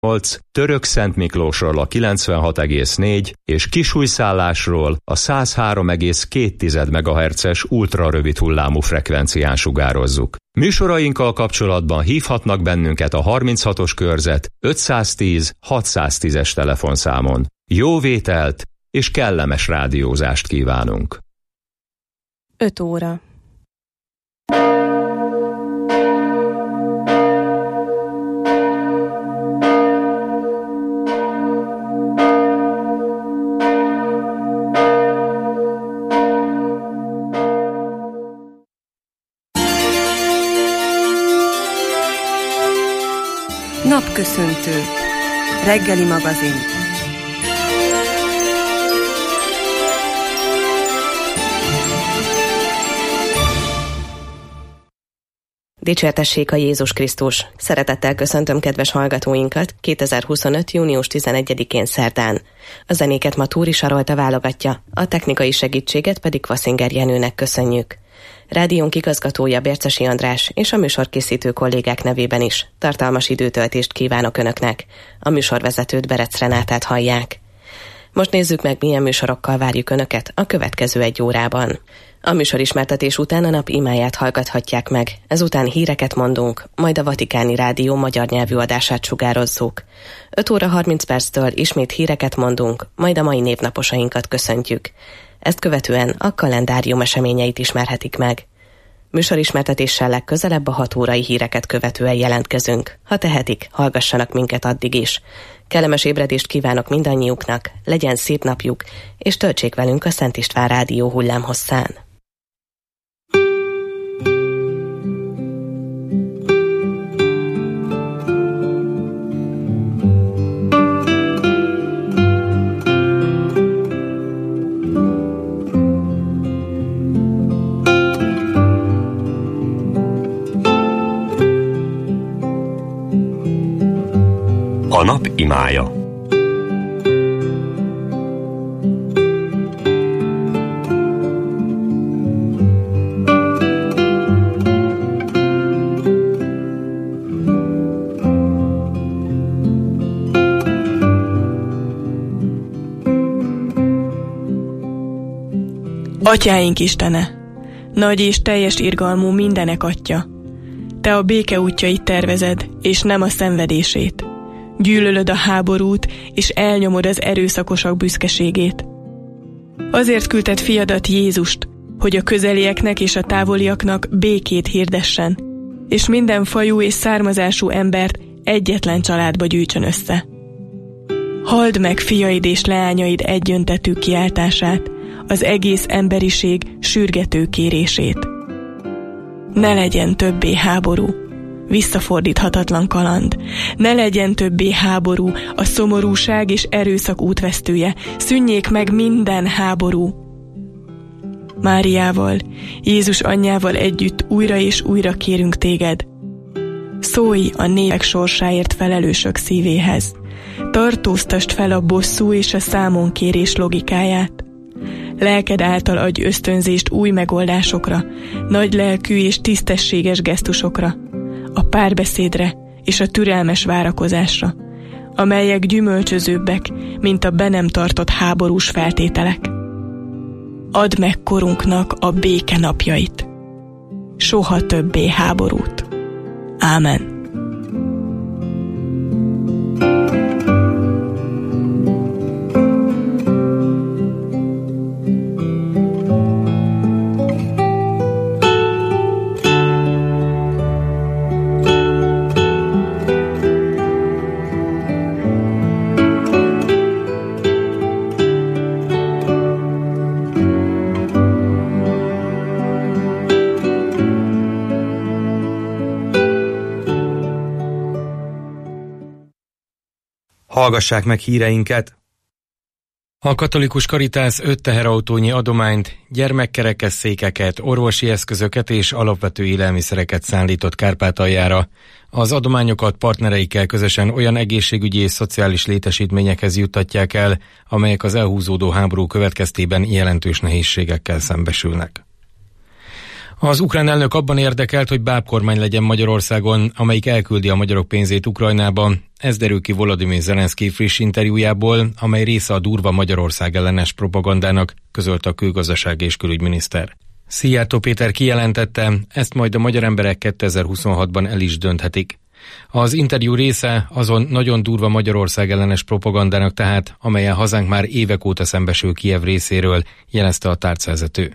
8, Török-Szentmiklósról a 96,4 és Kisújszállásról a 103,2 MHz-es ultrarövid hullámú frekvencián sugározzuk. Műsorainkkal kapcsolatban hívhatnak bennünket a 36-os körzet 510 610-es telefonszámon. Jó vételt és kellemes rádiózást kívánunk! 5 óra. Napköszöntő. Reggeli magazin. Dicsértessék a Jézus Krisztus! Szeretettel köszöntöm kedves hallgatóinkat 2025. június 11-én szerdán. A zenéket ma Túri Sarolta válogatja, a technikai segítséget pedig Kvaszinger Jenőnek köszönjük. Rádiónk igazgatója Bércesi András és a műsorkészítő kollégák nevében is tartalmas időtöltést kívánok Önöknek. A műsorvezetőt, Berec Renátát hallják. Most nézzük meg, milyen műsorokkal várjuk Önöket a következő 1 órában. A műsorismertetés után a nap imáját hallgathatják meg, ezután híreket mondunk, majd a Vatikáni Rádió magyar nyelvű adását sugározzuk. 5 óra 30 perctől ismét híreket mondunk, majd a mai névnaposainkat köszöntjük. Ezt követően a kalendárium eseményeit ismerhetik meg. Műsorismertetéssel legközelebb a 6 órai híreket követően jelentkezünk. Ha tehetik, hallgassanak minket addig is. Kellemes ébredést kívánok mindannyiuknak, legyen szép napjuk, és töltsék velünk a Szent István Rádió hullámhosszán. A nap imája. Atyáink Istene, nagy és teljes irgalmú mindenek Atya, Te a béke útjait tervezed, és nem a szenvedését. Gyűlölöd a háborút, és elnyomod az erőszakosak büszkeségét. Azért küldted fiadat, Jézust, hogy a közelieknek és a távoliaknak békét hirdessen, és minden fajú és származású embert egyetlen családba gyűjtsön össze. Halld meg fiaid és leányaid egyöntetű kiáltását, az egész emberiség sürgető kérését. Ne legyen többé háború, visszafordíthatatlan kaland. Ne legyen többé háború, a szomorúság és erőszak útvesztője. Szűnjék meg minden háború. Máriával, Jézus anyjával együtt újra és újra kérünk téged. Szólj a népek sorsáért felelősök szívéhez. Tartóztasd fel a bosszú és a számonkérés logikáját. Lelked által adj ösztönzést új megoldásokra, nagy lelkű és tisztességes gesztusokra, a párbeszédre és a türelmes várakozásra, amelyek gyümölcsözőbbek, mint a be nem tartott háborús feltételek. Add meg korunknak a béke napjait. Soha többé háborút. Ámen. Hallgassák meg híreinket! A Katolikus Karitász 5 teherautónyi adományt, gyermekkerekesszékeket, orvosi eszközöket és alapvető élelmiszereket szállított Kárpátaljára. Az adományokat partnereikkel közösen olyan egészségügyi és szociális létesítményekhez juttatják el, amelyek az elhúzódó háború következtében jelentős nehézségekkel szembesülnek. Az ukrán elnök abban érdekelt, hogy bábkormány legyen Magyarországon, amelyik elküldi a magyarok pénzét Ukrajnába. Ez derül ki Volodymyr Zelenszky friss interjújából, amely része a durva Magyarország ellenes propagandának, közölte a külgazdasági és külügyminiszter. Szijjártó Péter kijelentette, ezt majd a magyar emberek 2026-ban el is dönthetik. Az interjú része azon nagyon durva Magyarország ellenes propagandának tehát, amelyen hazánk már évek óta szembesül Kijev részéről, jelezte a tárcavezető.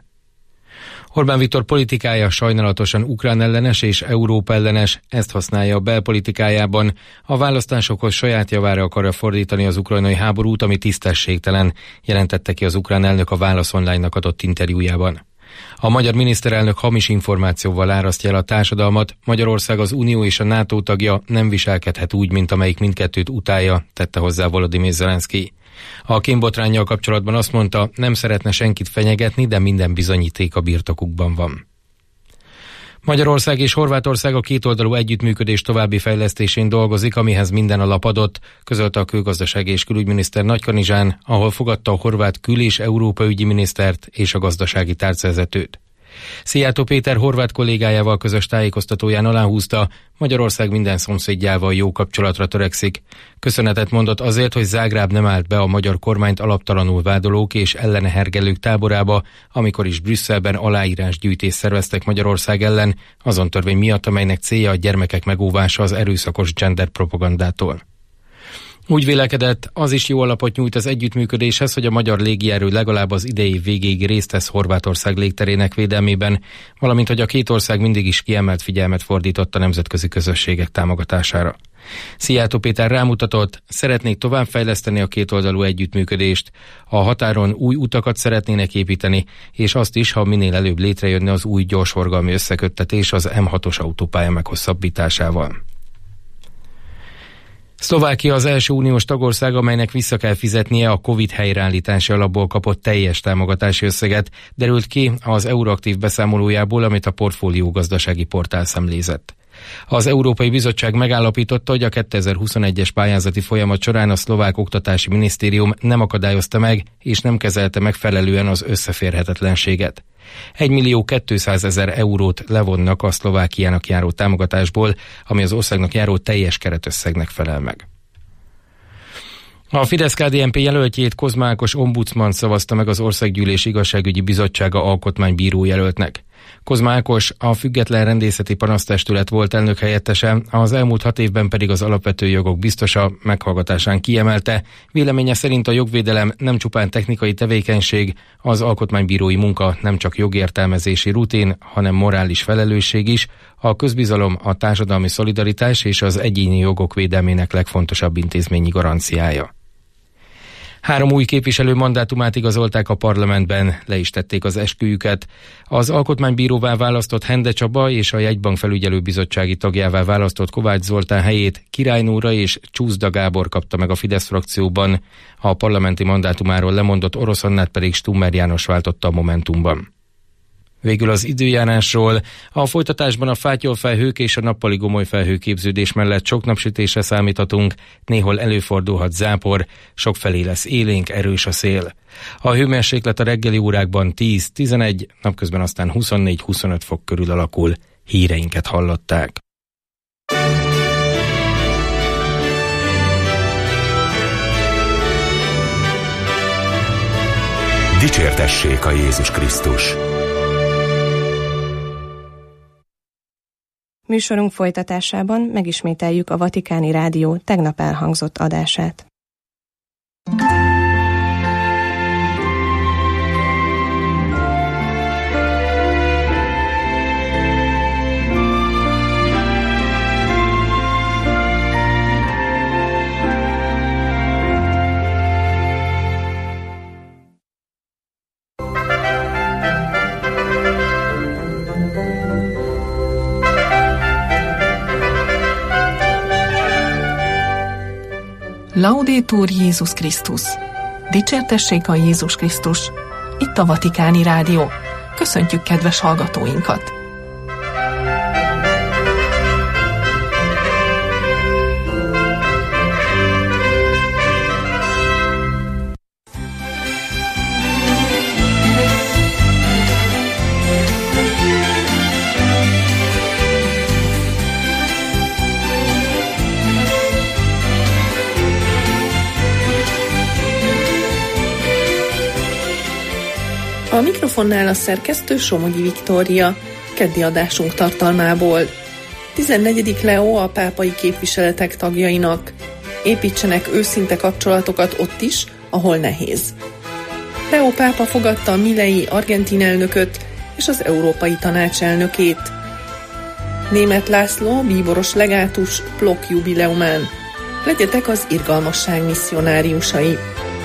Orbán Viktor politikája sajnálatosan ukrán ellenes és Európa ellenes, ezt használja a belpolitikájában. A választásokhoz saját javára akarja fordítani az ukrajnai háborút, ami tisztességtelen, jelentette ki az ukrán elnök a Válasz Online-nak adott interjújában. A magyar miniszterelnök hamis információval árasztja el a társadalmat, Magyarország az Unió és a NATO tagja, nem viselkedhet úgy, mint amelyik mindkettőt utálja, tette hozzá Volodymyr Zelenszky. A kémbotránnyal kapcsolatban azt mondta, nem szeretne senkit fenyegetni, de minden bizonyíték a birtokukban van. Magyarország és Horvátország a kétoldalú együttműködés további fejlesztésén dolgozik, amihez minden alap adott, közölte a külgazdasági és külügyminiszter Nagykanizsán, ahol fogadta a horvát kül- és európaügyi minisztert és a gazdasági tárcavezetőt. Szijjártó Péter horvát kollégájával közös tájékoztatóján aláhúzta, Magyarország minden szomszédjával jó kapcsolatra törekszik. Köszönetet mondott azért, hogy Zágráb nem állt be a magyar kormányt alaptalanul vádolók és ellene hergelők táborába, amikor is Brüsszelben aláírásgyűjtést szerveztek Magyarország ellen, azon törvény miatt, amelynek célja a gyermekek megóvása az erőszakos gender propagandától. Úgy vélekedett, az is jó alapot nyújt az együttműködéshez, hogy a magyar légierő legalább az idei év végéig részt vesz Horvátország légterének védelmében, valamint hogy a két ország mindig is kiemelt figyelmet fordított a nemzetközi közösségek támogatására. Szijjártó Péter rámutatott, szeretnék továbbfejleszteni a kétoldalú együttműködést, a határon új utakat szeretnének építeni, és azt is, ha minél előbb létrejönne az új gyorsforgalmi összeköttetés az M6-os autópálya meghosszabbításával. Szlovákia az első uniós tagország, amelynek vissza kell fizetnie a Covid helyreállítási alapból kapott teljes támogatási összeget, derült ki az Euroaktív beszámolójából, amit a Portfólió gazdasági portál szemlézett. Az Európai Bizottság megállapította, hogy a 2021-es pályázati folyamat során a szlovák oktatási minisztérium nem akadályozta meg és nem kezelte megfelelően az összeférhetetlenséget. 1.200.000 eurót levonnak a Szlovákiának járó támogatásból, ami az országnak járó teljes keretösszegnek felel meg. A Fidesz-KDNP jelöltjét Kozma Ákos ombudsman szavazta meg az Országgyűlés Igazságügyi Bizottsága alkotmánybíró jelöltnek. Kozma Ákos a Független Rendészeti Panasztestület volt elnökhelyettese, az elmúlt 6 évben pedig az alapvető jogok biztosa, meghallgatásán kiemelte, véleménye szerint a jogvédelem nem csupán technikai tevékenység, az alkotmánybírói munka nem csak jogértelmezési rutin, hanem morális felelősség is, a közbizalom, a társadalmi szolidaritás és az egyéni jogok védelmének legfontosabb intézményi garanciája. 3 új képviselő mandátumát igazolták a parlamentben, le is tették az esküjüket. Az alkotmánybíróvá választott Hende Csaba és a Jegybank felügyelőbizottsági tagjává választott Kovács Zoltán helyét Király Nóra és Csúszda Gábor kapta meg a Fidesz frakcióban, a parlamenti mandátumáról lemondott Orosz Annát pedig Stummer János váltotta a Momentumban. Végül az időjárásról. A folytatásban a fátyolfelhők és a nappali gomoly felhőképződés mellett sok napsütésre számíthatunk, néhol előfordulhat zápor, sokfelé lesz élénk, erős a szél. A hőmérséklet a reggeli órákban 10-11, napközben aztán 24-25 fok körül alakul. Híreinket hallották. Dicsértessék a Jézus Krisztus! Műsorunk folytatásában megismételjük a Vatikáni Rádió tegnap elhangzott adását. Laudetur Jézus Krisztus! Dicsértessék a Jézus Krisztus! Itt a Vatikáni Rádió. Köszöntjük kedves hallgatóinkat! A mikrofonnál a szerkesztő Somogyi Viktória, keddi adásunk tartalmából. 14. Leó a pápai képviseletek tagjainak: építsenek őszinte kapcsolatokat ott is, ahol nehéz. Leó pápa fogadta a Milei argentin elnököt és az Európai Tanács elnökét. Németh László bíboros legátus Plock jubileumán: legyetek az irgalmasság misszionáriusai.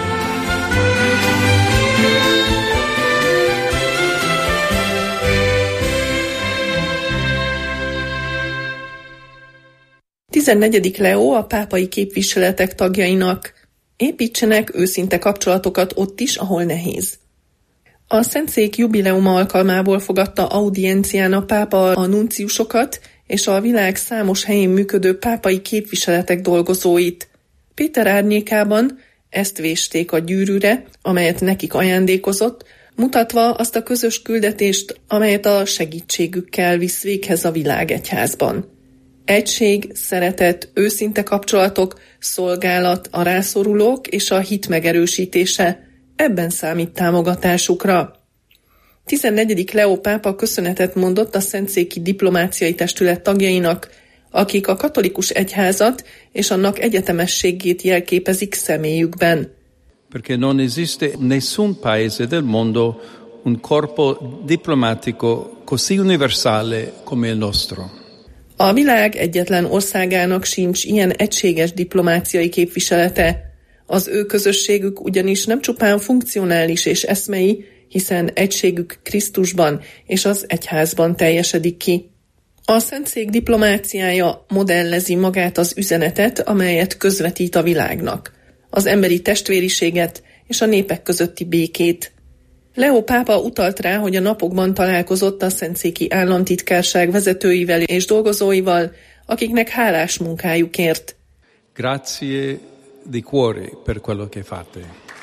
Negyedik Leó a pápai képviseletek tagjainak: építsenek őszinte kapcsolatokat ott is, ahol nehéz. A Szentszék jubileuma alkalmából fogadta audiencián a pápa a nunciusokat és a világ számos helyén működő pápai képviseletek dolgozóit. Péter árnyékában ezt vésték a gyűrűre, amelyet nekik ajándékozott, mutatva azt a közös küldetést, amelyet a segítségükkel visz véghez a világegyházban. Egység, szeretet, őszinte kapcsolatok, szolgálat, a rászorulók és a hit megerősítése, ebben számít támogatásukra. 14. Leó pápa köszönetet mondott a Szentszéki Diplomáciai Testület tagjainak, akik a katolikus egyházat és annak egyetemességét jelképezik személyükben. Perché non esiste nessun paese del mondo un corpo diplomatico così universale come il nostro. A világ egyetlen országának sincs ilyen egységes diplomáciai képviselete. Az ő közösségük ugyanis nem csupán funkcionális és eszmei, hiszen egységük Krisztusban és az egyházban teljesedik ki. A Szentszék diplomáciája modellezi magát az üzenetet, amelyet közvetít a világnak, az emberi testvériséget és a népek közötti békét. Leó pápa utalt rá, hogy a napokban találkozott a Szentszéki Államtitkárság vezetőivel és dolgozóival, akiknek hálás munkájukért. Grazie di cuore per quello che fate.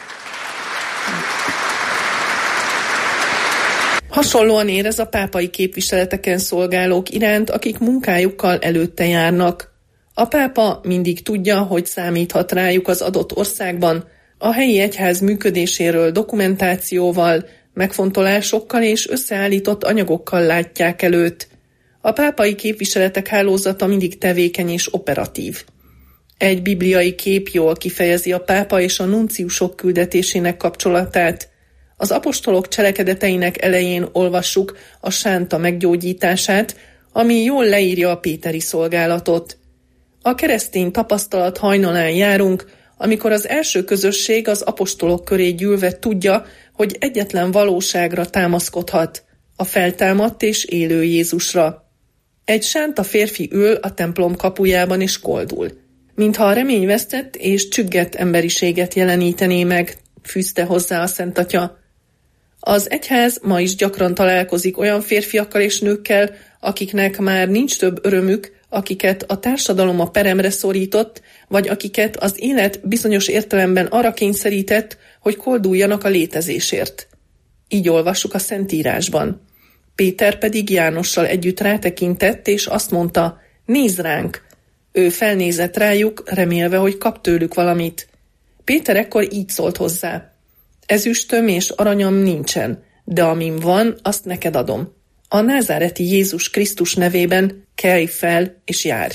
Hasonlóan érez a pápai képviseleteken szolgálók iránt, akik munkájukkal előtte járnak. A pápa mindig tudja, hogy számíthat rájuk az adott országban, a helyi egyház működéséről dokumentációval, megfontolásokkal és összeállított anyagokkal látják előtt. A pápai képviseletek hálózata mindig tevékeny és operatív. Egy bibliai kép jól kifejezi a pápa és a nunciusok küldetésének kapcsolatát. Az apostolok cselekedeteinek elején olvassuk a sánta meggyógyítását, ami jól leírja a péteri szolgálatot. A keresztény tapasztalat hajnalán járunk, amikor az első közösség az apostolok köré gyűlve tudja, hogy egyetlen valóságra támaszkodhat, a feltámadt és élő Jézusra. Egy sánta férfi ül a templom kapujában és koldul, mintha a reményvesztett és csüggett emberiséget jelenítené meg, fűzte hozzá a Szent Atya. Az egyház ma is gyakran találkozik olyan férfiakkal és nőkkel, akiknek már nincs több örömük, akiket a társadalom a peremre szorított, vagy akiket az élet bizonyos értelemben arra kényszerített, hogy kolduljanak a létezésért. Így olvassuk a Szentírásban. Péter pedig Jánossal együtt rátekintett, és azt mondta: nézz ránk! Ő felnézett rájuk, remélve, hogy kap tőlük valamit. Péter ekkor így szólt hozzá: ezüstöm és aranyam nincsen, de amim van, azt neked adom. A názáreti Jézus Krisztus nevében kelj fel és járj.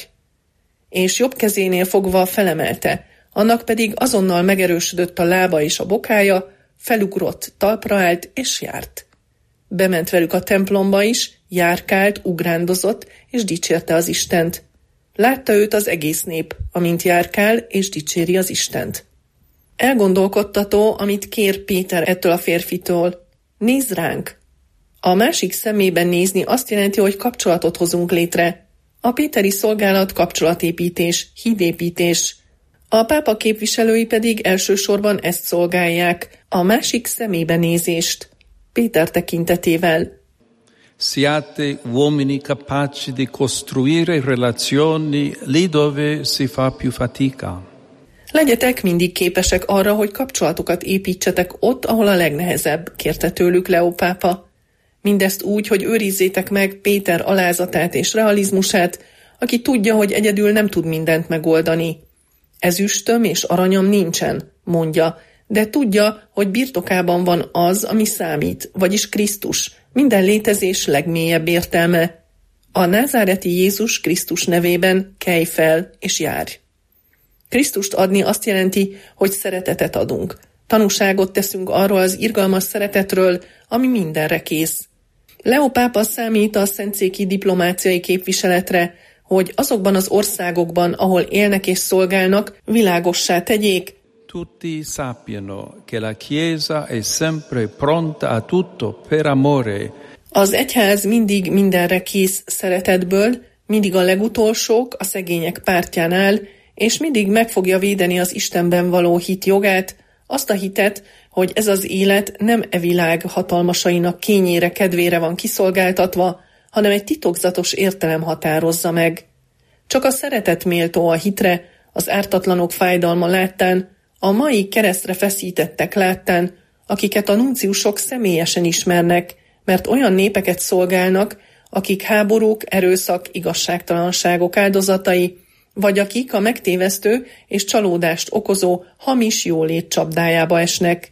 És jobb kezénél fogva felemelte, annak pedig azonnal megerősödött a lába és a bokája, felugrott, talpra állt és járt. Bement velük a templomba is, járkált, ugrándozott és dicsérte az Istent. Látta őt az egész nép, amint járkál és dicséri az Istent. Elgondolkodtató, amit kér Péter ettől a férfitől. Nézz ránk! A másik szemében nézni azt jelenti, hogy kapcsolatot hozunk létre. A péteri szolgálat kapcsolatépítés, hídépítés. A pápa képviselői pedig elsősorban ezt szolgálják, a másik szemébe nézést. Péter tekintetével. Siate uomini capaci di costruire relazioni lì dove si fa più fatica. Legyetek mindig képesek arra, hogy kapcsolatokat építsetek ott, ahol a legnehezebb, kérte tőlük Leó pápa. Mindezt úgy, hogy őrizzétek meg Péter alázatát és realizmusát, aki tudja, hogy egyedül nem tud mindent megoldani. Ezüstöm és aranyam nincsen, mondja, de tudja, hogy birtokában van az, ami számít, vagyis Krisztus, minden létezés legmélyebb értelme. A názáreti Jézus Krisztus nevében kelj fel és járj. Krisztust adni azt jelenti, hogy szeretetet adunk. Tanúságot teszünk arról az irgalmas szeretetről, ami mindenre kész. Leó pápa számít a szentszéki diplomáciai képviseletre, hogy azokban az országokban, ahol élnek és szolgálnak, világossá tegyék, tutti sappiano che la Chiesa è sempre pronta a tutto per amore. Az egyház mindig mindenre kész szeretetből, mindig a legutolsók, a szegények pártján áll, és mindig meg fogja védeni az Istenben való hit jogát, azt a hitet, hogy ez az élet nem e világ hatalmasainak kényére, kedvére van kiszolgáltatva, hanem egy titokzatos értelem határozza meg. Csak a szeretet méltó a hitre, az ártatlanok fájdalma láttán, a mai keresztre feszítettek láttán, akiket a nunciusok személyesen ismernek, mert olyan népeket szolgálnak, akik háborúk, erőszak, igazságtalanságok áldozatai, vagy akik a megtévesztő és csalódást okozó hamis jólét csapdájába esnek.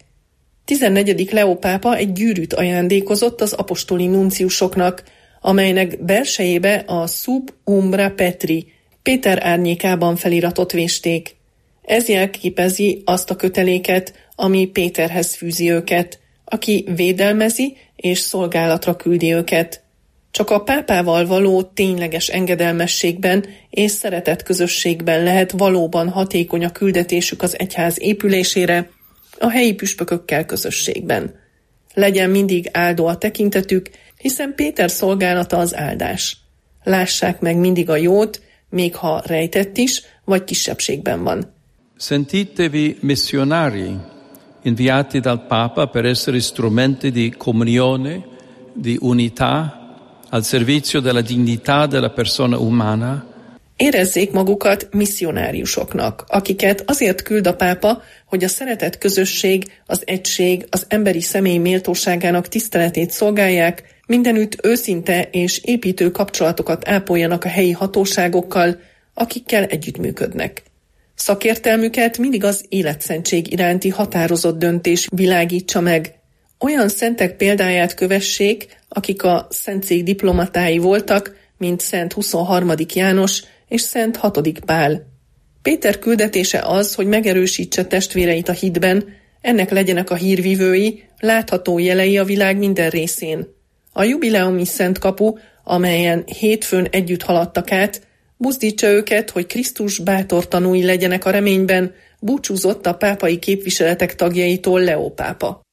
14. Leó pápa egy gyűrűt ajándékozott az apostoli nunciusoknak, amelynek belsejébe a Sub Umbra Petri, Péter árnyékában feliratot vésték. Ez jelképezi azt a köteléket, ami Péterhez fűzi őket, aki védelmezi és szolgálatra küldi őket. Csak a pápával való tényleges engedelmességben és szeretett közösségben lehet valóban hatékony a küldetésük az egyház épülésére, a helyi püspökökkel közösségben. Legyen mindig áldó a tekintetük, hiszen Péter szolgálata az áldás. Lássák meg mindig a jót, még ha rejtett is, vagy kisebbségben van. Sentitevi missionari, inviati dal Papa per essere strumenti di comunione, di unità, al servizio della dignità della persona umana. Érezzék magukat misszionáriusoknak, akiket azért küld a pápa, hogy a szeretett közösség, az egység, az emberi személy méltóságának tiszteletét szolgálják, mindenütt őszinte és építő kapcsolatokat ápoljanak a helyi hatóságokkal, akikkel együttműködnek. Szakértelmüket mindig az életszentség iránti határozott döntés világítsa meg. Olyan szentek példáját kövessék, akik a szentszék diplomatái voltak, mint Szent 23. János és Szent 6. Pál. Péter küldetése az, hogy megerősítse testvéreit a hitben, ennek legyenek a hírvivői, látható jelei a világ minden részén. A jubileumi Szent Kapu, amelyen hétfőn együtt haladtak át, buzdítsa őket, hogy Krisztus bátor tanúi legyenek a reményben, búcsúzott a pápai képviseletek tagjaitól Leó pápa.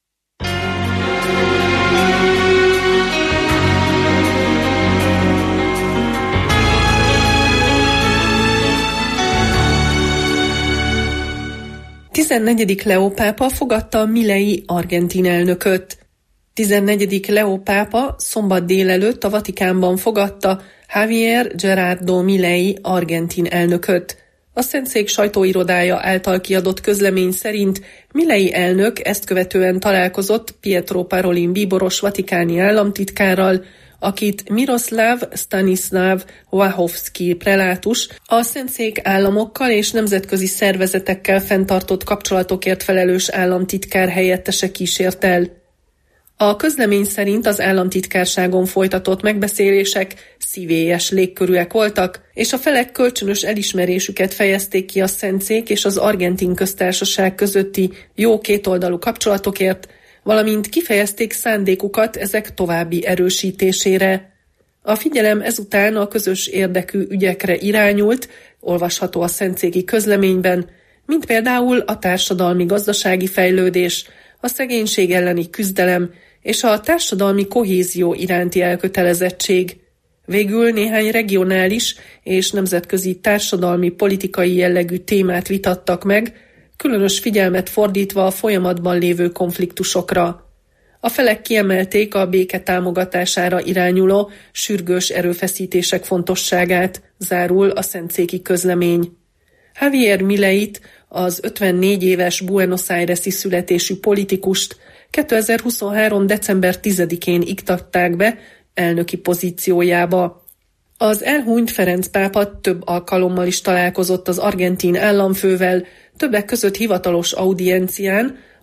A 14. Leó pápa fogadta Milei argentin elnököt. 14. Leó pápa szombat délelőtt a Vatikánban fogadta Javier Gerardo Milei argentin elnököt. A Szentszék sajtóirodája által kiadott közlemény szerint Milei elnök ezt követően találkozott Pietro Parolin bíboros vatikáni államtitkárral, akit Miroslav Stanislav Wachowski prelátus a Szentszék államokkal és nemzetközi szervezetekkel fenntartott kapcsolatokért felelős államtitkár helyettese kísért el. A közlemény szerint az államtitkárságon folytatott megbeszélések szívélyes légkörűek voltak, és a felek kölcsönös elismerésüket fejezték ki a Szentszék és az Argentin Köztársaság közötti jó kétoldalú kapcsolatokért, valamint kifejezték szándékukat ezek további erősítésére. A figyelem ezután a közös érdekű ügyekre irányult, olvasható a szentszéki közleményben, mint például a társadalmi-gazdasági fejlődés, a szegénység elleni küzdelem és a társadalmi kohézió iránti elkötelezettség. Végül néhány regionális és nemzetközi társadalmi-politikai jellegű témát vitattak meg, különös figyelmet fordítva a folyamatban lévő konfliktusokra. A felek kiemelték a béke támogatására irányuló sürgős erőfeszítések fontosságát, zárul a szentszéki közlemény. Javier Mileit, az 54 éves Buenos Aires-i születésű politikust 2023. december 10-én iktatták be elnöki pozíciójába. Az elhunyt Ferenc pápa több alkalommal is találkozott az argentin államfővel, többek között hivatalos audiencián,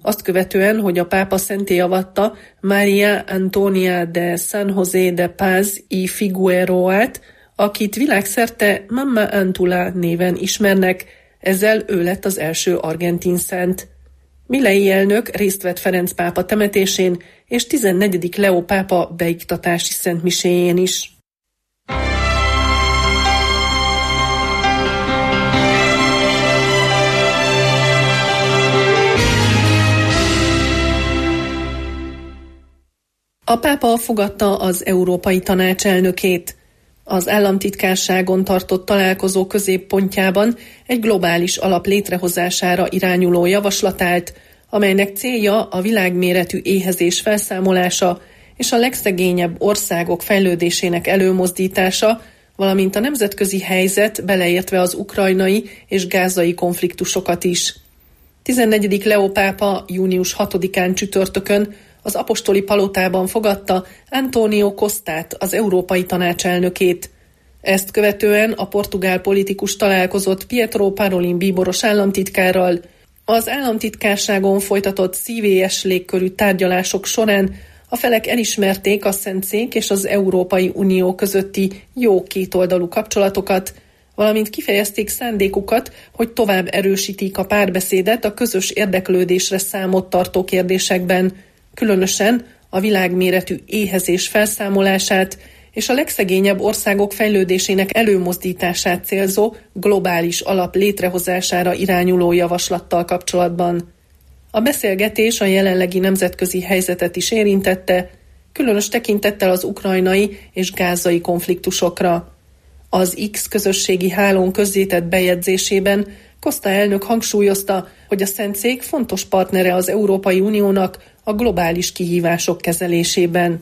Azt követően, hogy a pápa szentté avatta Maria Antonia de San José de Paz y Figueroát, akit világszerte Mamma Antula néven ismernek, ezzel ő lett az első argentin szent. Milei elnök részt vett Ferenc pápa temetésén és 14. Leó pápa beiktatási szentmiséjén is. A pápa fogadta az Európai Tanács elnökét. Az államtitkárságon tartott találkozó középpontjában egy globális alap létrehozására irányuló javaslat állt, amelynek célja a világméretű éhezés felszámolása és a legszegényebb országok fejlődésének előmozdítása, valamint a nemzetközi helyzet, beleértve az ukrajnai és gázai konfliktusokat is. 14. Leó pápa június 6-án csütörtökön az apostoli palotában fogadta António Costát, az Európai Tanács elnökét. Ezt követően a portugál politikus találkozott Pietro Parolin bíboros államtitkárral. Az államtitkárságon folytatott szívélyes légkörű tárgyalások során a felek elismerték a Szentszék és az Európai Unió közötti jó kétoldalú kapcsolatokat, valamint kifejezték szándékukat, hogy tovább erősítik a párbeszédet a közös érdeklődésre számot tartó kérdésekben, különösen a világméretű éhezés felszámolását és a legszegényebb országok fejlődésének előmozdítását célzó globális alap létrehozására irányuló javaslattal kapcsolatban. A beszélgetés a jelenlegi nemzetközi helyzetet is érintette, különös tekintettel az ukrajnai és gázai konfliktusokra. Az X közösségi hálón közzétett bejegyzésében Costa elnök hangsúlyozta, hogy a Szentszék fontos partnere az Európai Uniónak a globális kihívások kezelésében.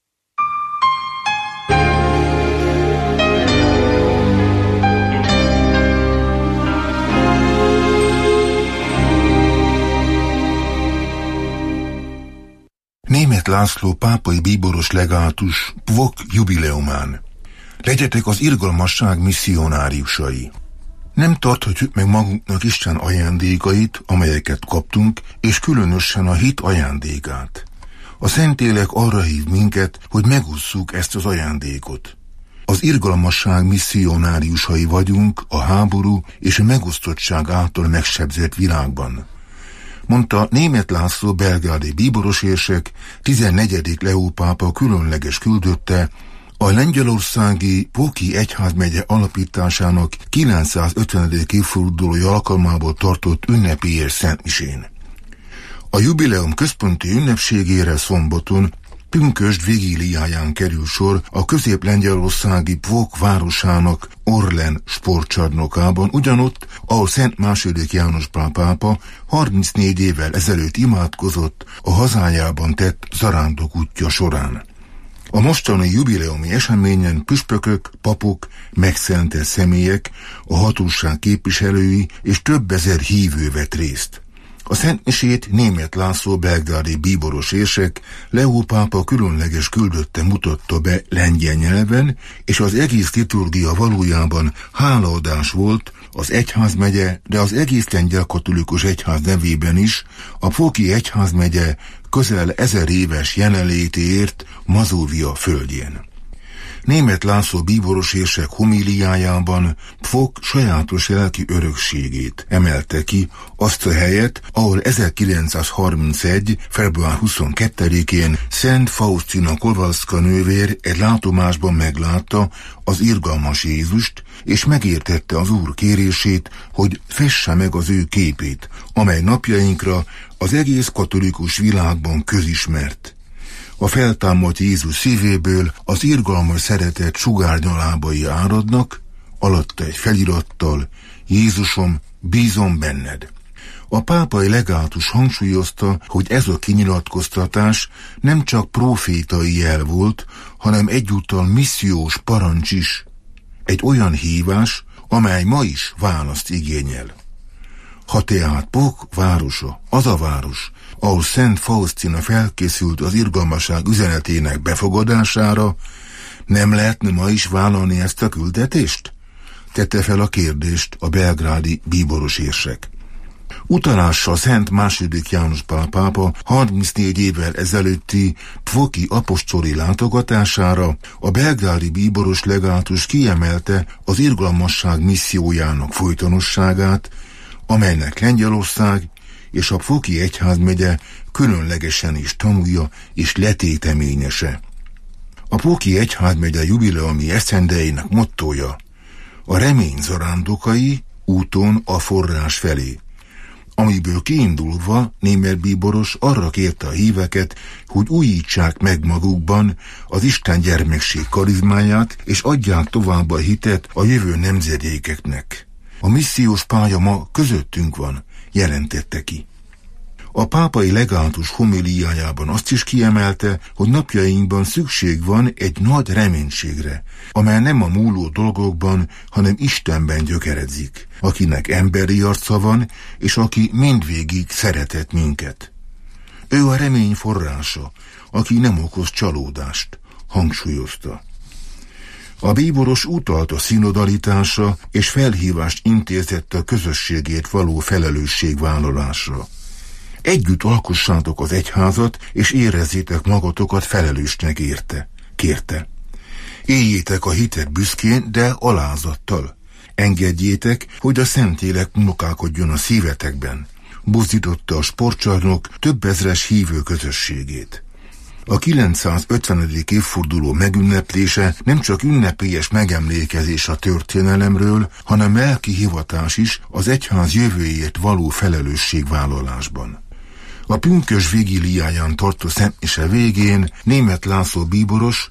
Németh László pápai bíboros legátus PVOK jubileumán. Legyetek az irgalmasság misszionáriusai. Nem tarthatjuk meg magunknak Isten ajándékait, amelyeket kaptunk, és különösen a hit ajándékát. A Szentlélek arra hív minket, hogy megosszuk ezt az ajándékot. Az irgalmasság misszionáriusai vagyunk a háború és a megosztottság által megsebzett világban, mondta Németh László belgrádi bíborosérsek, 14. Leó pápa különleges küldötte a lengyelországi Póki egyházmegye alapításának 950. évfordulója alkalmából tartott ünnepélyes szentmisén. A jubileum központi ünnepségére szombaton pünkösd vigíliáján kerül sor a közép-lengyelországi Pvok városának Orlen sportcsarnokában, ugyanott, ahol Szent II. János Pál pápa 34 évvel ezelőtt imádkozott a hazájában tett zarándok útja során. A mostani jubileumi eseményen püspökök, papok, megszentelt személyek, a hatóság képviselői és több ezer hívő vett részt. A szentmisét Németh László belgrádi bíboros érsek Leó pápa különleges küldötte mutatta be lengyel nyelven, és az egész liturgia valójában hálaadás volt az egyházmegye, de az egész lengyel katolikus egyház nevében is a Póki egyházmegye közel 1000 éves jelenlétéért Mazóvia földjén. Németh László bíboros érsek homíliájában Pvok sajátos lelki örökségét emelte ki, azt a helyet, ahol 1931. február 22-én Szent Faustina Kowalska nővér egy látomásban meglátta az irgalmas Jézust, és megértette az Úr kérését, hogy fesse meg az ő képét, amely napjainkra az egész katolikus világban közismert. A feltámadt Jézus szívéből az irgalmas szeretet sugárnyalábai áradnak, alatta egy felirattal: Jézusom, bízom benned. A pápai legátus hangsúlyozta, hogy ez a kinyilatkoztatás nem csak profétai jel volt, hanem egyúttal missziós parancs is. Egy olyan hívás, amely ma is választ igényel. Ha tehát Pvok városa, az a város, ahol Szent Faustina felkészült az irgalmasság üzenetének befogadására, nem lehetne ma is vállalni ezt a küldetést? Tette fel a kérdést a belgrádi bíboros érsek. Utalással Szent II. János Pál pápa 34 évvel ezelőtti pfoki apostoli látogatására a belgrádi bíboros legátus kiemelte az irgalmasság missziójának folytonosságát, amelynek Lengyelország és a pfoki egyházmegye különlegesen is tanulja és letéteményese. A pfoki egyházmegye jubileumi esztendejének mottója: a remény zarándokai úton a forrás felé, amiből kiindulva Németh bíboros arra kérte a híveket, hogy újítsák meg magukban az Isten gyermekség karizmáját, és adják tovább a hitet a jövő nemzedékeknek. A missziós pálya ma közöttünk van, jelentette ki. A pápai legátus homiliájában azt is kiemelte, hogy napjainkban szükség van egy nagy reménységre, amely nem a múló dolgokban, hanem Istenben gyökeredzik, akinek emberi arca van, és aki mindvégig szeretett minket. Ő a remény forrása, aki nem okoz csalódást, hangsúlyozta. A bíboros utalt a szinodalitásra, és felhívást intézett a közösségért való felelősségvállalásra. Együtt alkossátok az egyházat, és érezzétek magatokat felelősnek érte, kérte. Éljétek a hitet büszkén, de alázattal. Engedjétek, hogy a Szentlélek munkálkodjon a szívetekben. Buzdította a sportcsarnok több ezres hívő közösségét. A 950. évforduló megünneplése nem csak ünnepélyes megemlékezés a történelemről, hanem lelki hivatás is az egyház jövőjét való felelősségvállalásban. A pünkösd vigíliáján tartó szentmise végén Németh László bíboros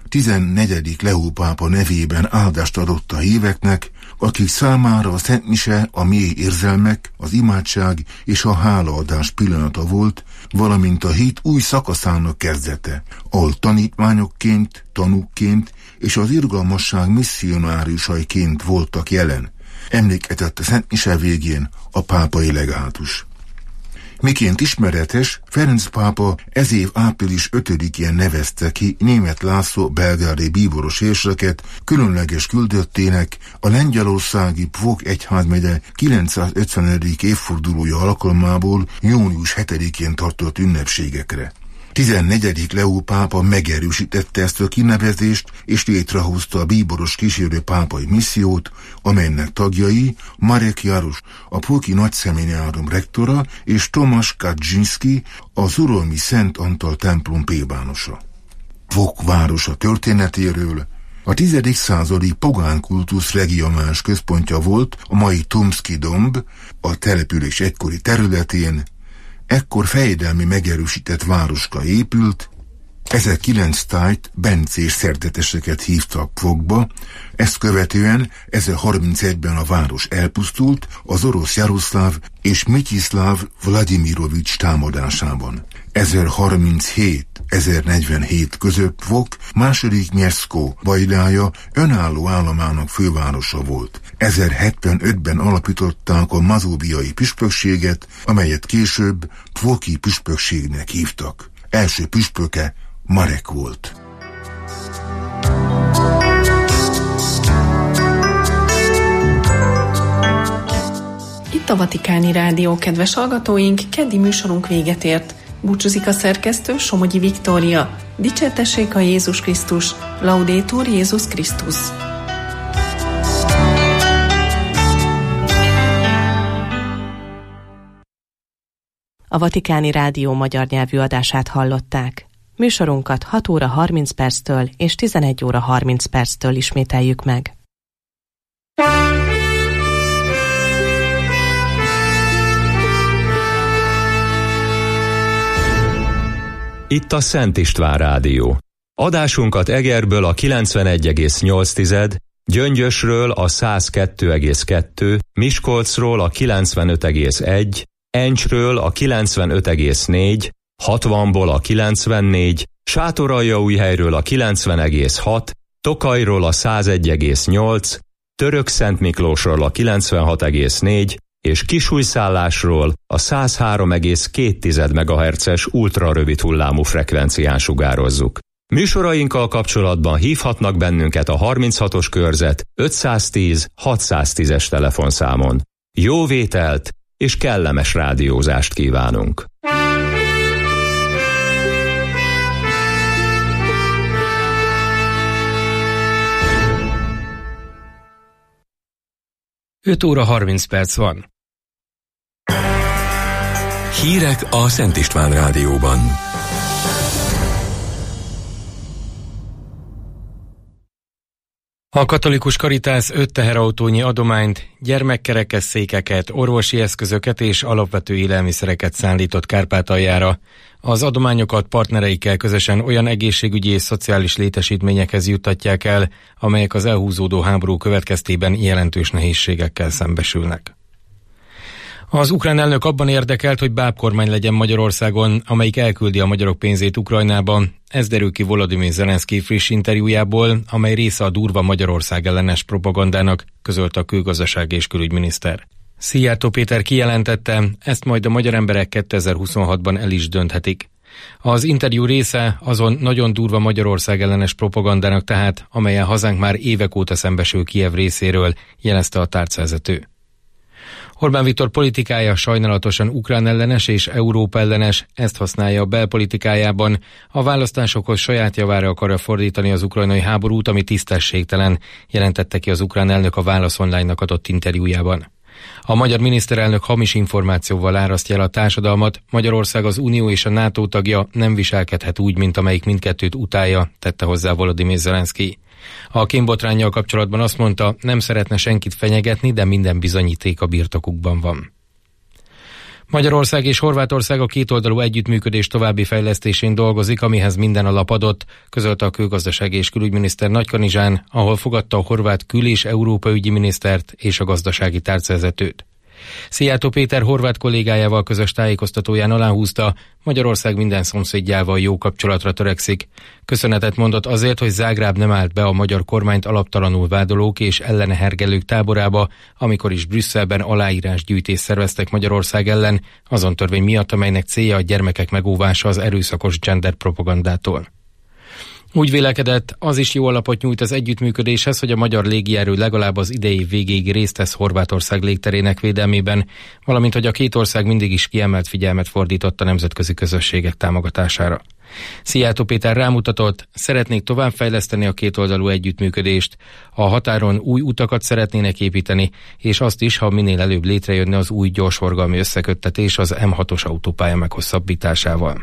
14. Leó pápa nevében áldást adott a híveknek, akik számára a szentmise a mély érzelmek, az imádság és a hálaadás pillanata volt, valamint a hit új szakaszának kezdete, ahol tanítványokként, tanúkként és az irgalmasság misszionáriusaiként voltak jelen. Emlékezett a szentmise végén a pápai legátus. Miként ismeretes, Ferenc pápa ez év április 5-én nevezte ki Németh László belgrádi bíboros érseket különleges küldöttének a lengyelországi Pfok egyházmegye 950. évfordulója alkalmából június 7-én tartott ünnepségekre. 14. Leó pápa megerősítette ezt a kinevezést, és létrehozta a bíboros kísérő pápai missziót, amelynek tagjai Marek Jarosz, a Pfoki nagyszeminárium rektora, és Tomasz Kaczynski, az uralmi Szent Antal templom plébánosa. Pfok városa történetéről: a 10. századi pogán kultusz regionális központja volt a mai Tomszki domb, a település egykori területén. Ekkor fejedelmi megerősített városka épült, 1009 tájt, bencés szerdeteseket hívtak Pfokba, ezt követően 1031-ben a város elpusztult az orosz Jaroszláv és Mitiszláv Vladimirovics támadásában. 1037-1047 között Pfok második Nyeszkó vajdája önálló államának fővárosa volt. 1075-ben alapították a mazóviai püspökséget, amelyet később Pfoki püspökségnek hívtak. Első püspöke Marek volt. Itt a Vatikáni Rádió, kedves hallgatóink, keddi műsorunk véget ért. Búcsúzik a szerkesztő, Somogyi Viktória. Dicsértessék a Jézus Krisztus, Laudetur Jézus Krisztus. A Vatikáni Rádió magyar nyelvű adását hallották. Műsorunkat 6 óra 30 perctől és 11 óra 30 perctől ismételjük meg. Itt a Szent István Rádió. Adásunkat Egerből a 91,8, Gyöngyösről a 102,2, Miskolcról a 95,1, Encsről a 95,4, 60-ból a 94, Sátoraljaújhelyről a 90,6, Tokajról a 101,8, Törökszentmiklósról a 96,4 és Kisújszállásról a 103,2 MHz-es ultrarövid hullámú frekvencián sugározzuk. Műsorainkkal kapcsolatban hívhatnak bennünket a 36-os körzet 510 610-es telefonszámon. Jó vételt és kellemes rádiózást kívánunk. Öt óra 30 perc van. Hírek a Szent István Rádióban. A katolikus Caritas 5 teherautónyi adományt, gyermekkerekesszékeket, orvosi eszközöket és alapvető élelmiszereket szállított Kárpátaljára. Az adományokat partnereikkel közösen olyan egészségügyi és szociális létesítményekhez juttatják el, amelyek az elhúzódó háború következtében jelentős nehézségekkel szembesülnek. Az ukrán elnök abban érdekelt, hogy bábkormány legyen Magyarországon, amelyik elküldi a magyarok pénzét Ukrajnába. Ez derül ki Volodymyr Zelenszky friss interjújából, amely része a durva Magyarország ellenes propagandának, közölte a külgazdasági és külügyminiszter. Szijjártó Péter kijelentette, ezt majd a magyar emberek 2026-ban el is dönthetik. Az interjú része azon nagyon durva Magyarország ellenes propagandának tehát, amelyen hazánk már évek óta szembesül Kijev részéről, jelezte a tárcavezető. Orbán Viktor politikája sajnálatosan ukrán ellenes és Európa ellenes, ezt használja a belpolitikájában. A választásokhoz saját javára akarja fordítani az ukrajnai háborút, ami tisztességtelen, jelentette ki az ukrán elnök a Válasz Online-nak adott interjújában. A magyar miniszterelnök hamis információval árasztja el a társadalmat, Magyarország az Unió és a NATO tagja, nem viselkedhet úgy, mint amelyik mindkettőt utálja, tette hozzá Volodymyr Zelenszky. A kémbotránnyal kapcsolatban azt mondta, nem szeretne senkit fenyegetni, de minden bizonyíték a birtokukban van. Magyarország és Horvátország a kétoldalú együttműködés további fejlesztésén dolgozik, amihez minden alap adott, közölte a külgazdasági és külügyminiszter Nagykanizsán, ahol fogadta a horvát kül- és európaügyi minisztert és a gazdasági tárcavezetőt. Szijjártó Péter horvát kollégájával közös tájékoztatóján aláhúzta, Magyarország minden szomszédjával jó kapcsolatra törekszik. Köszönetet mondott azért, hogy Zágráb nem állt be a magyar kormányt alaptalanul vádolók és ellene hergelők táborába, amikor is Brüsszelben aláírásgyűjtést szerveztek Magyarország ellen, azon törvény miatt, amelynek célja a gyermekek megóvása az erőszakos gender propagandától. Úgy vélekedett, az is jó alapot nyújt az együttműködéshez, hogy a magyar légierő legalább az idei év végéig részt vesz Horvátország légterének védelmében, valamint hogy a két ország mindig is kiemelt figyelmet fordított a nemzetközi közösségek támogatására. Szijjártó Péter rámutatott, szeretnék továbbfejleszteni a kétoldalú együttműködést, a határon új utakat szeretnének építeni, és azt is, ha minél előbb létrejönne az új gyorsforgalmi összeköttetés az M6-os autópálya meghosszabbításával.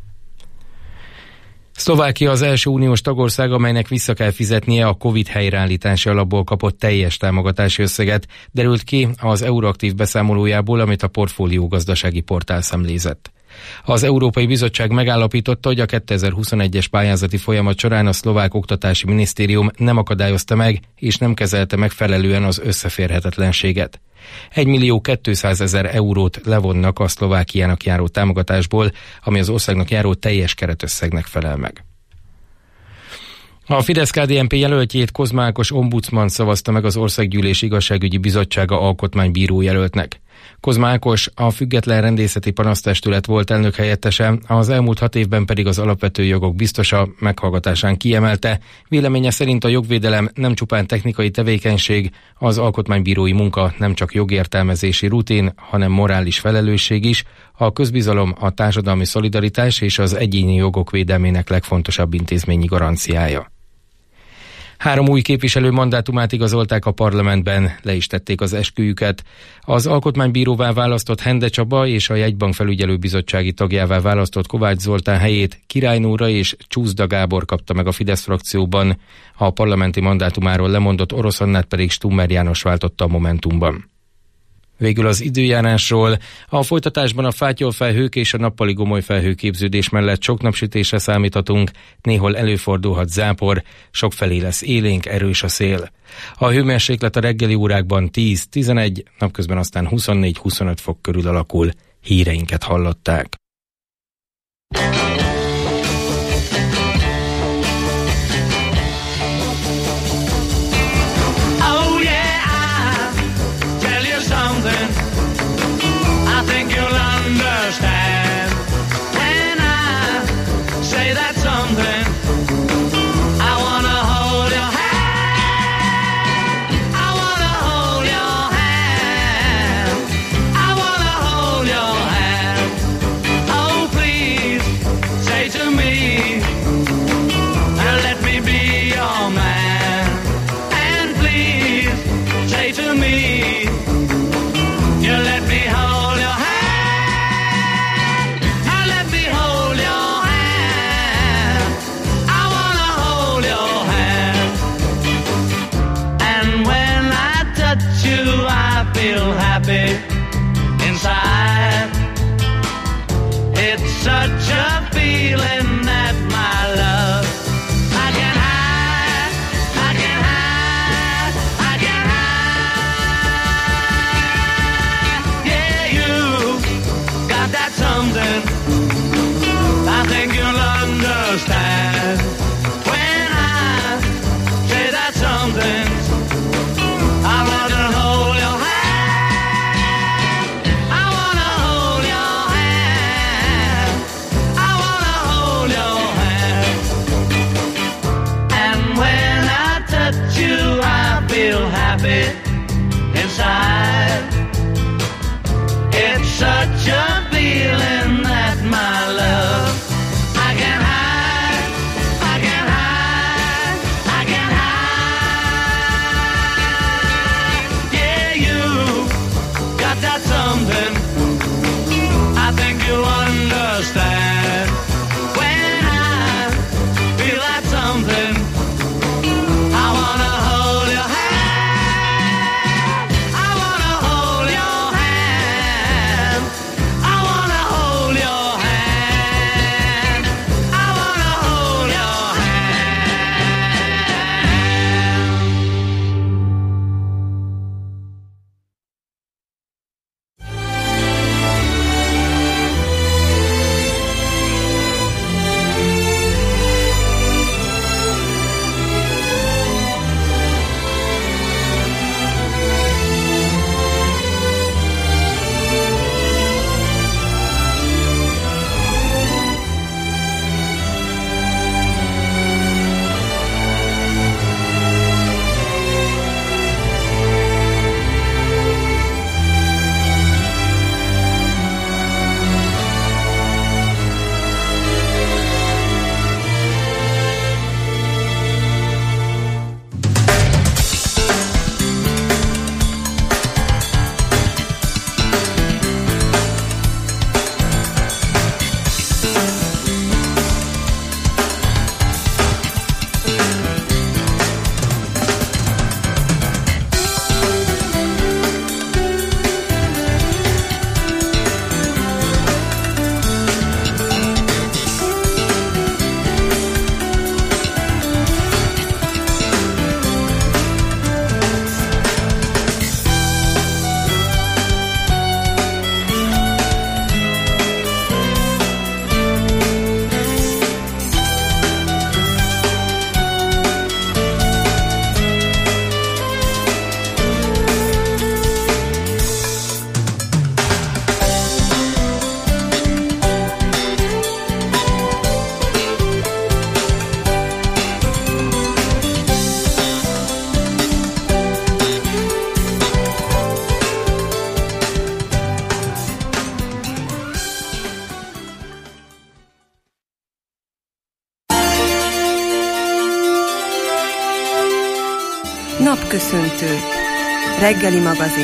Szlovákia az első uniós tagország, amelynek vissza kell fizetnie a Covid helyreállítási alapból kapott teljes támogatási összeget, derült ki az Euroaktív beszámolójából, amit a Portfólió gazdasági portál szemlézett. Az Európai Bizottság megállapította, hogy a 2021-es pályázati folyamat során a szlovák oktatási minisztérium nem akadályozta meg és nem kezelte megfelelően az összeférhetetlenséget. 1.200.000 eurót levonnak a Szlovákiának járó támogatásból, ami az országnak járó teljes keretösszegnek felel meg. A Fidesz-KDNP jelöltjét Kozma Ákos ombudsman szavazta meg az Országgyűlés Igazságügyi Bizottsága alkotmánybíró jelöltnek. Kozma Ákos a Független Rendészeti Panasztestület volt elnökhelyettese, az elmúlt 6 évben pedig az alapvető jogok biztosa, meghallgatásán kiemelte, véleménye szerint a jogvédelem nem csupán technikai tevékenység, az alkotmánybírói munka nem csak jogértelmezési rutin, hanem morális felelősség is, a közbizalom, a társadalmi szolidaritás és az egyéni jogok védelmének legfontosabb intézményi garanciája. 3 új képviselő mandátumát igazolták a parlamentben, le is tették az esküjüket. Az alkotmánybíróvá választott Hende Csaba és a Jegybank felügyelőbizottsági tagjává választott Kovács Zoltán helyét Király Nóra és Csúszda Gábor kapta meg a Fidesz frakcióban. A parlamenti mandátumáról lemondott Orosz Annát pedig Stummer János váltotta a Momentumban. Végül az időjárásról. A folytatásban a fátyolfelhők és a nappali gomoly felhőképződés mellett sok napsütésre számíthatunk, néhol előfordulhat zápor, sokfelé lesz élénk, erős a szél. A hőmérséklet a reggeli órákban 10-11, napközben aztán 24-25 fok körül alakul. Híreinket hallották. I wanna such a feeling that my love I can hide, I can hide, I can hide. Yeah, you got that something I think you'll understand. When I feel that something, I wanna hold your hand. I wanna hold your hand. I wanna hold your hand. I wanna hold your Napköszöntő. Reggeli magazin.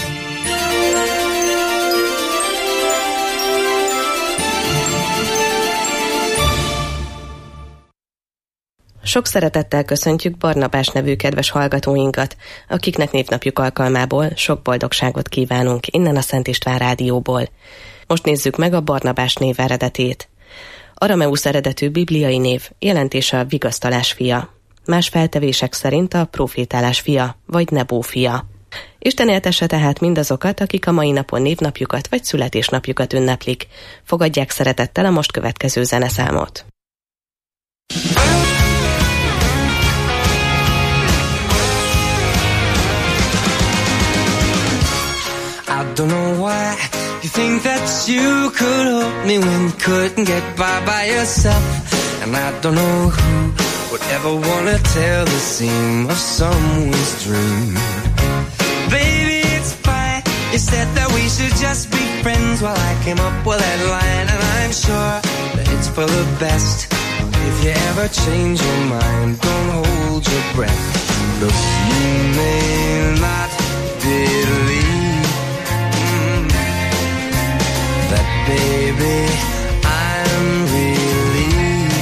Sok szeretettel köszöntjük Barnabás nevű kedves hallgatóinkat, akiknek névnapjuk alkalmából sok boldogságot kívánunk innen a Szent István Rádióból. Most nézzük meg a Barnabás név eredetét. Arameusz eredetű bibliai név, jelentése a vigasztalás fia. Más feltevések szerint a profétálás fia, vagy Nebó fia. Isten éltesse tehát mindazokat, akik a mai napon névnapjukat vagy születésnapjukat ünneplik. Fogadják szeretettel a most következő zeneszámot. I don't know why you think that you could help me when you couldn't get by yourself. And I don't know who would ever wanna tell the seam of someone's dream. Baby, it's fine. You said that we should just be friends while I came up with that line. And I'm sure that it's for the best. If you ever change your mind, don't hold your breath. Look, you may not believe that, baby, I'm relieved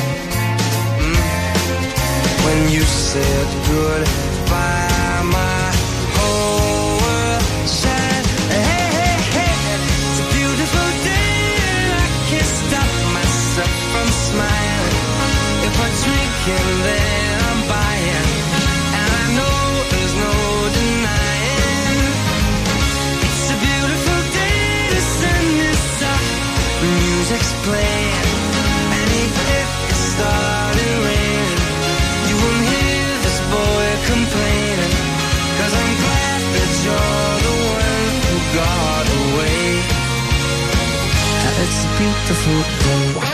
when you said goodbye. My whole world shined. Hey, hey, hey, it's a beautiful day and I can't stop myself from smiling. If I'm drinking, then I'm buying, and I know there's no denying. It's a beautiful day to send this up. The music's playing, and even if it started raining, you won't hear this boy complaining. 'Cause I'm glad that you're the one who got away. It's a beautiful day.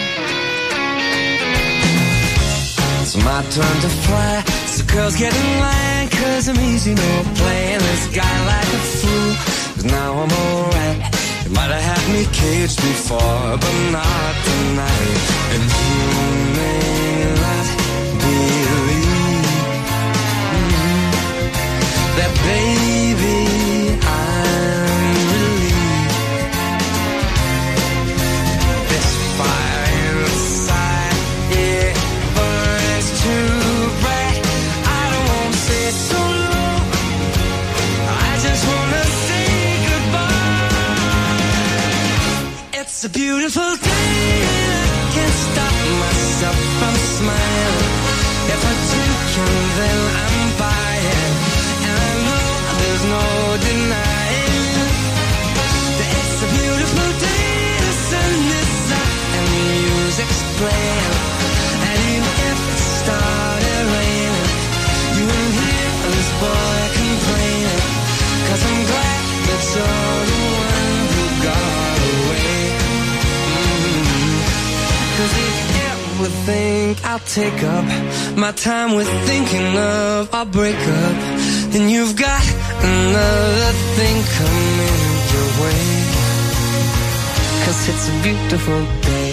It's my turn to fly, so girls get in line, 'cause I'm easy, no playing this guy like a fool. 'Cause now I'm alright, you might have had me caged before, but not tonight. And you may not believe that, baby, I'm relieved. This fire inside, it burns too bright. I don't want to say so long, I just want to say goodbye. It's a beautiful day, and I can't stop myself from smiling. If I drink and then I'm buying, and I know there's no denying that it's a beautiful day. The sun is up and the music's playing, and even if it started raining, you won't hear this boy complaining, 'cause I'm glad that you're the one who got away. 'Cause if you ever think I'll take up my time with thinking of our breakup, then you've got another thing coming your way. 'Cause it's a beautiful day.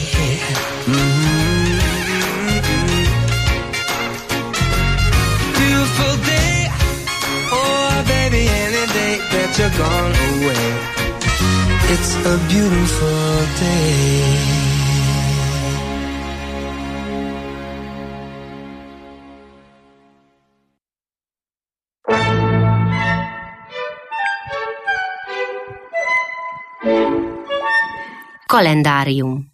Beautiful day. Oh baby, any day that you're gone away, it's a beautiful day. Kalendárium.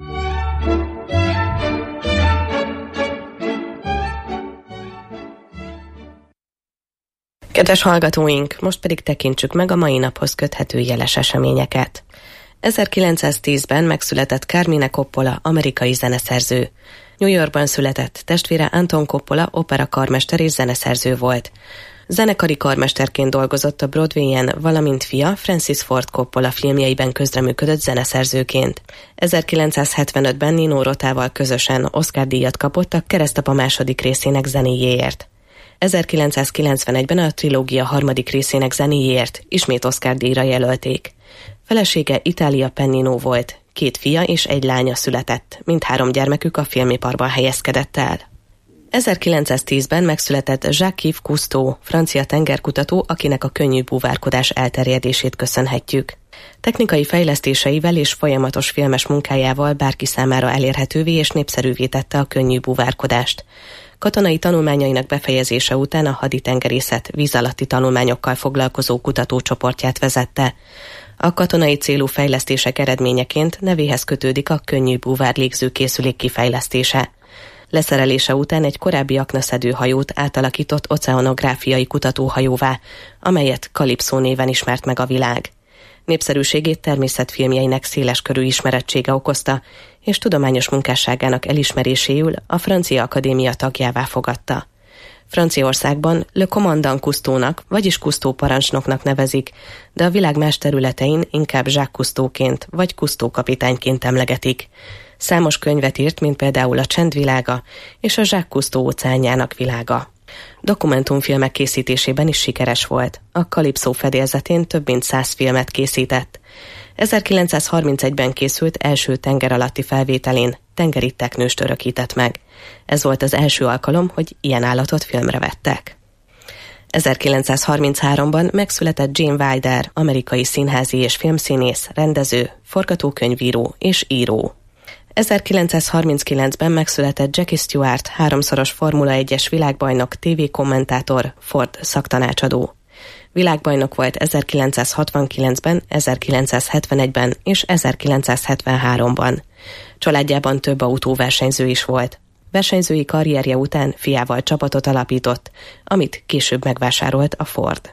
Kedves hallgatóink, most pedig tekintsük meg a mai naphoz köthető jeles eseményeket. 1910-ben megszületett Carmine Coppola, amerikai zeneszerző. New Yorkban született, testvére Anton Coppola operakarmester és zeneszerző volt. Zenekari karmesterként dolgozott a Broadwayen, valamint fia Francis Ford Coppola filmjeiben közreműködött zeneszerzőként. 1975-ben Nino Rotával közösen Oscar-díjat kapott a Keresztapa második részének zenéjéért. 1991-ben a trilógia harmadik részének zenéjéért ismét Oscar-díjra jelölték. Felesége Italia Pennino volt, 2 fia és 1 lánya született, mindhárom gyermekük a filmiparban helyezkedett el. 1910-ben megszületett Jacques-Yves Cousteau, francia tengerkutató, akinek a könnyű búvárkodás elterjedését köszönhetjük. Technikai fejlesztéseivel és folyamatos filmes munkájával bárki számára elérhetővé és népszerűvé tette a könnyű búvárkodást. Katonai tanulmányainak befejezése után a haditengerészet víz alatti tanulmányokkal foglalkozó kutatócsoportját vezette. A katonai célú fejlesztések eredményeként nevéhez kötődik a könnyű búvár légzőkészülék kifejlesztése. Leszerelése után egy korábbi aknaszedő hajót átalakított oceanográfiai kutatóhajóvá, amelyet Calypso néven ismert meg a világ. Népszerűségét természetfilmjeinek széleskörű ismerettsége okozta, és tudományos munkásságának elismeréséül a Francia Akadémia tagjává fogadta. Franciaországban Le Commandant Cousteaunak, vagyis Cousteau parancsnoknak nevezik, de a világ más területein inkább Jacques Cousteauként vagy Cousteau kapitányként emlegetik. Számos könyvet írt, mint például a Csendvilága és a Jacques Cousteau óceánjának világa. Dokumentumfilmek készítésében is sikeres volt. A Calypso fedélzetén több mint 100 filmet készített. 1931-ben készült első tenger alatti felvételén tengeri teknőst örökített meg. Ez volt az első alkalom, hogy ilyen állatot filmre vettek. 1933-ban megszületett Gene Wilder, amerikai színházi és filmszínész, rendező, forgatókönyvíró és író. 1939-ben megszületett Jackie Stewart, 3-szoros Formula 1-es világbajnok, tévékommentátor, Ford szaktanácsadó. Világbajnok volt 1969-ben, 1971-ben és 1973-ban. Családjában több autóversenyző is volt. Versenyzői karrierje után fiával csapatot alapított, amit később megvásárolt a Ford.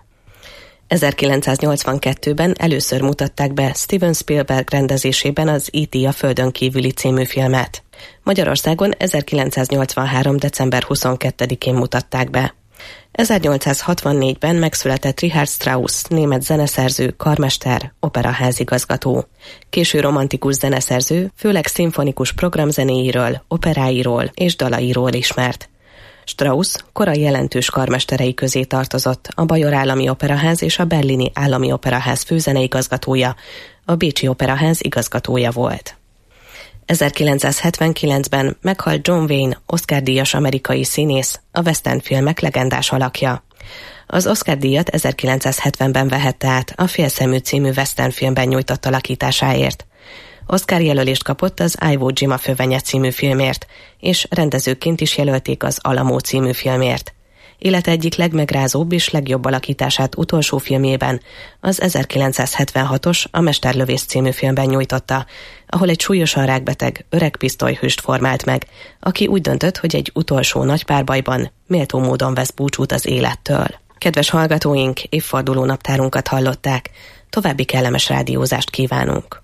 1982-ben először mutatták be Steven Spielberg rendezésében az E.T. a Földön kívüli című filmet. Magyarországon 1983. december 22-én mutatták be. 1864-ben megszületett Richard Strauss, német zeneszerző, karmester, operaházigazgató. Késő romantikus zeneszerző, főleg szimfonikus programzenéiről, operáiról és dalairól ismert. Strauss korai jelentős karmesterei közé tartozott, a Bajor Állami Operaház és a Berlini Állami Operaház főzeneigazgatója, a Bécsi Operaház igazgatója volt. 1979-ben meghalt John Wayne, Oscar-díjas amerikai színész, a western filmek legendás alakja. Az Oscar-díjat 1970-ben vehette át a Félszemű című western filmben nyújtott alakításáért. Oscar jelölést kapott az Iwo Jima fővenye című filmért, és rendezőként is jelölték az Alamo című filmért. Élete egyik legmegrázóbb és legjobb alakítását utolsó filmjében, az 1976-os A Mesterlövész című filmben nyújtotta, ahol egy súlyosan rákbeteg, öreg pisztolyhőst formált meg, aki úgy döntött, hogy egy utolsó nagy párbajban méltó módon vesz búcsút az élettől. Kedves hallgatóink, évforduló naptárunkat hallották, további kellemes rádiózást kívánunk!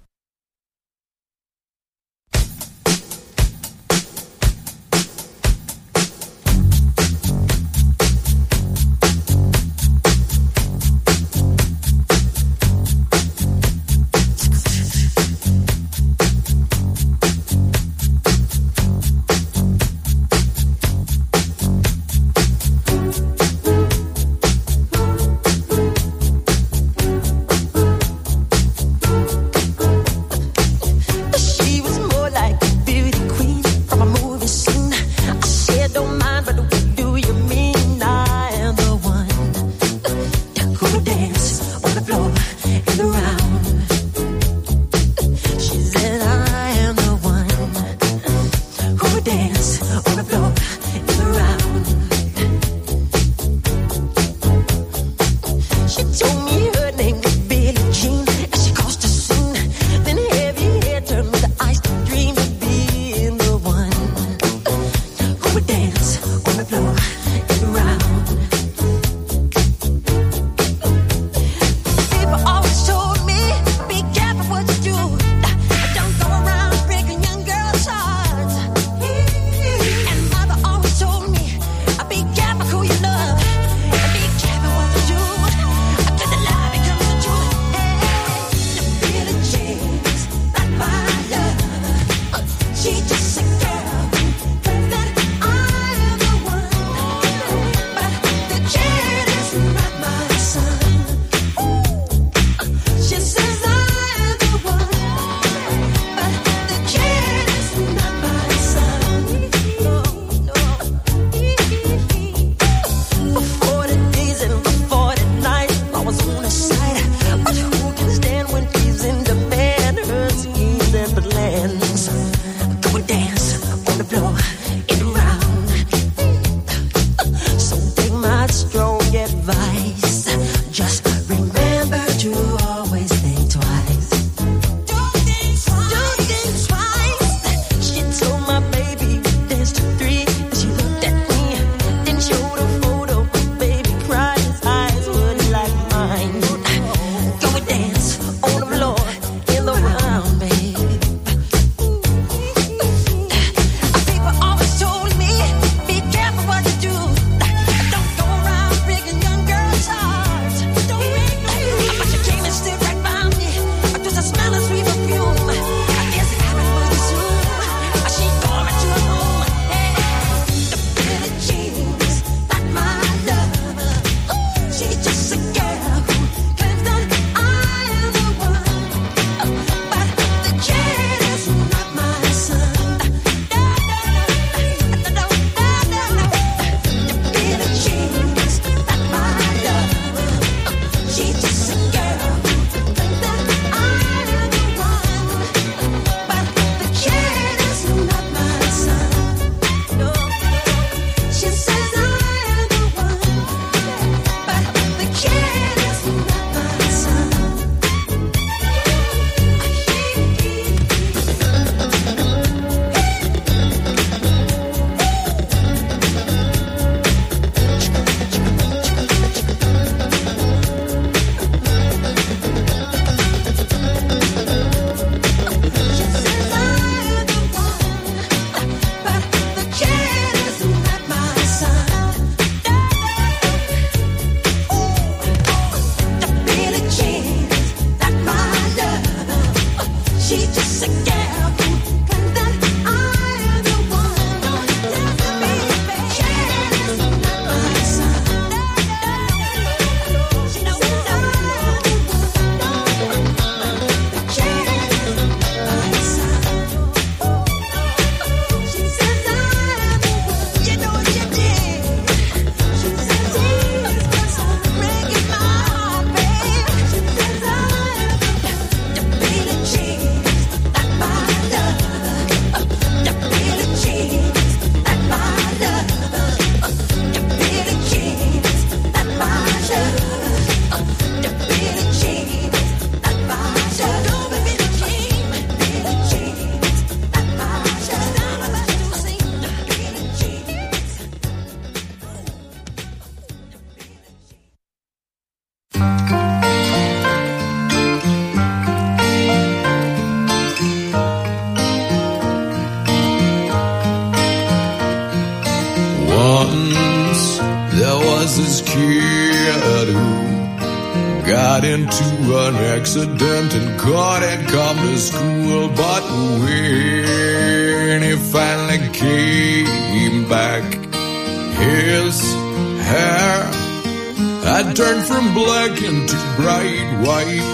got into an accident and couldn't come to school. But when he finally came back, his hair had turned from black into bright white.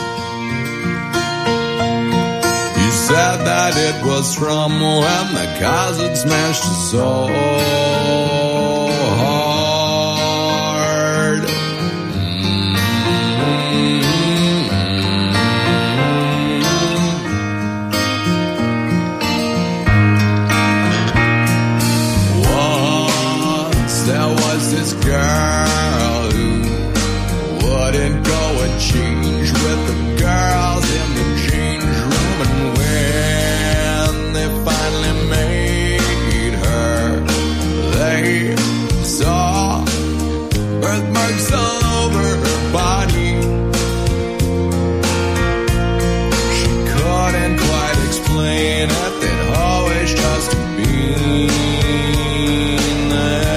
He said that it was from when the cars had smashed his soul. Girl who wouldn't go and change with the girls in the change room, and when they finally made her, they saw birthmarks all over her body. She couldn't quite explain it, they'd always just been there.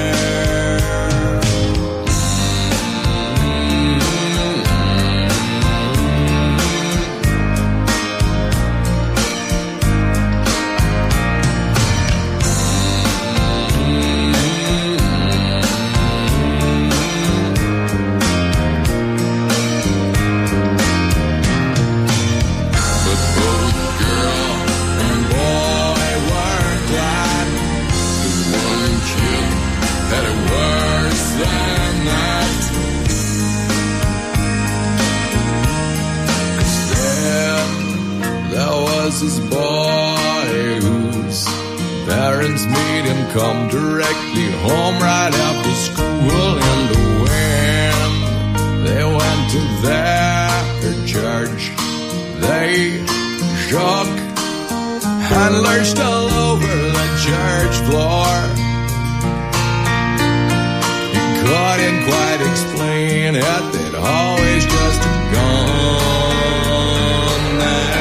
This boy whose parents made him come directly home right after school, and when they went to their church, they shook and lurched all over the church floor. He couldn't quite explain it, they'd always just gone there.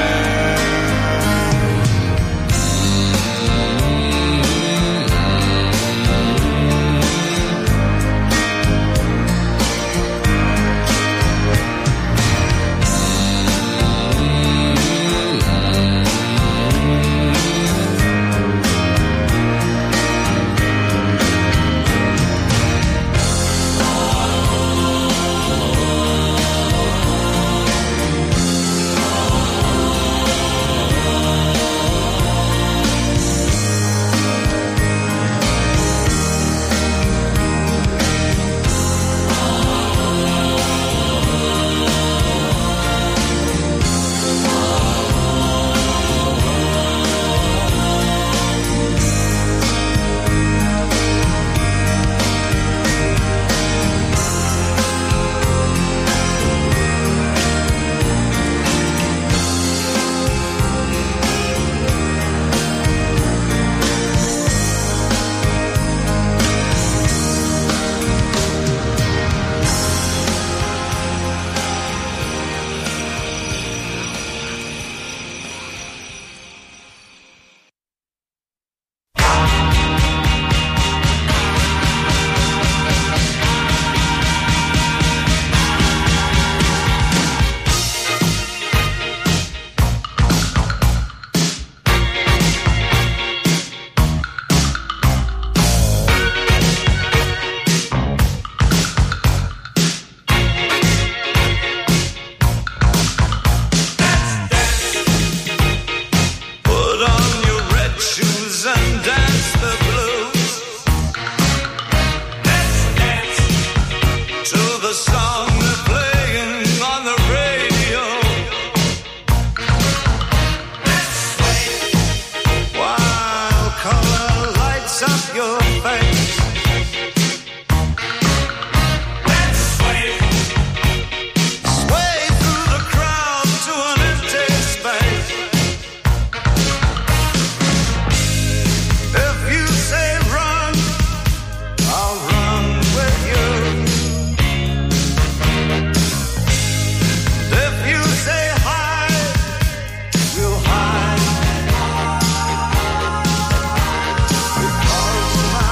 Because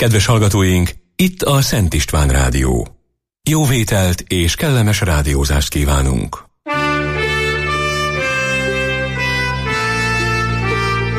Kedves hallgatóink, itt a Szent István Rádió. Jó vételt és kellemes rádiózást kívánunk!